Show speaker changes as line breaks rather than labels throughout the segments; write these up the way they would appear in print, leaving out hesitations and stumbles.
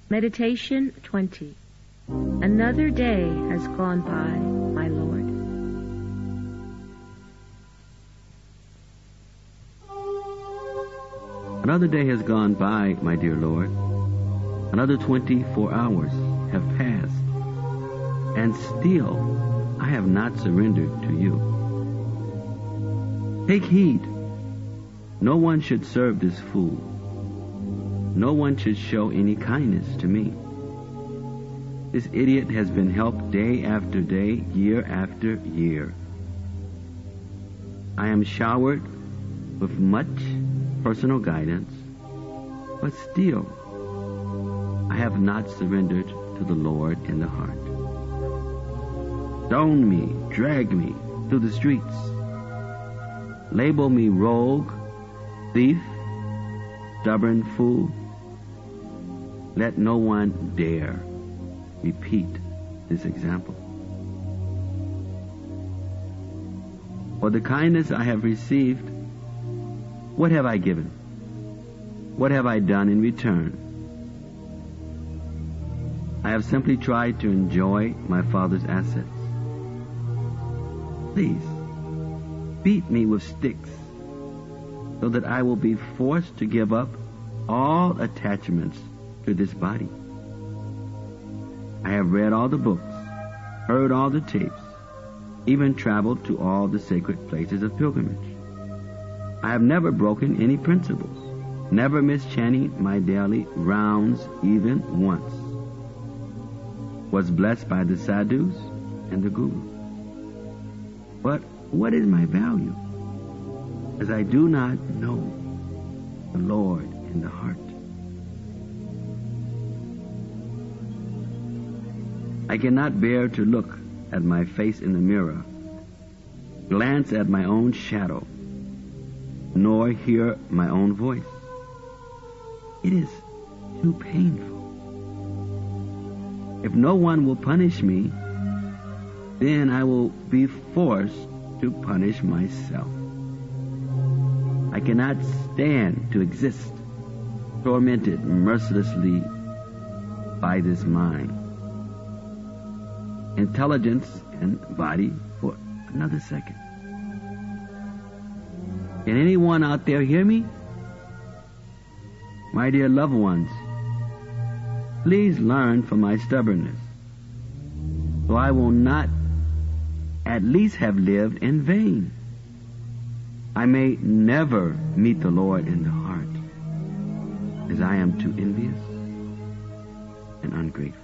Meditation 20. Another day has gone by, my Lord.
Another day has gone by, my dear Lord. Another 24 hours have passed, and still I have not surrendered to you. Take heed. No one should serve this fool. No one should show any kindness to me. This idiot has been helped day after day, year after year. I am showered with much personal guidance, but still I have not surrendered to the Lord in the heart. Stone me, drag me through the streets. Label me rogue, thief, stubborn fool. Let no one dare repeat this example. For the kindness I have received, what have I given? What have I done in return? I have simply tried to enjoy my Father's assets. Please, beat me with sticks so that I will be forced to give up all attachments to this body. I have read all the books, heard all the tapes, even traveled to all the sacred places of pilgrimage. I have never broken any principles, never missed chanting my daily rounds even once. Was blessed by the sadhus and the guru. But what is my value, as I do not know the Lord in the heart? I cannot bear to look at my face in the mirror, glance at my own shadow, nor hear my own voice. It is too painful. If no one will punish me, then I will be forced to punish myself. I cannot stand to exist tormented mercilessly by this mind, intelligence, and body for another second. Can anyone out there hear me? My dear loved ones, please learn from my stubbornness, so I will not at least have lived in vain. I may never meet the Lord in the heart, as I am too envious and ungrateful.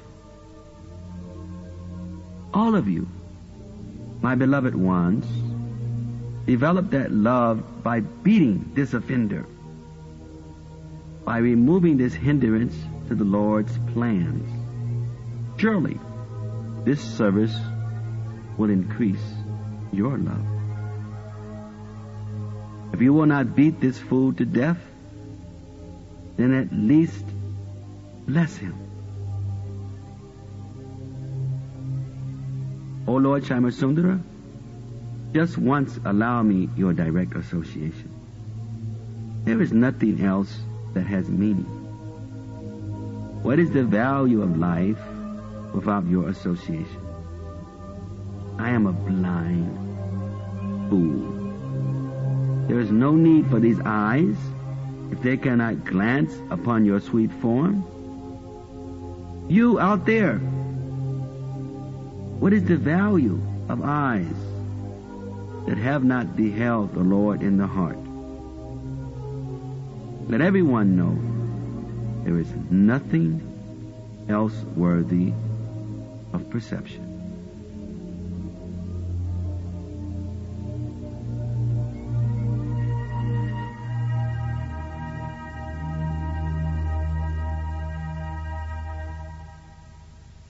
All of you, my beloved ones, develop that love by beating this offender, by removing this hindrance to the Lord's plans. Surely, this service will increase your love. If you will not beat this fool to death, then at least bless him. O Lord Shyamasundara, just once allow me your direct association. There is nothing else that has meaning. What is the value of life without your association? I am a blind fool. There is no need for these eyes if they cannot glance upon your sweet form. You out there, what is the value of eyes that have not beheld the Lord in the heart? Let everyone know there is nothing else worthy of perception.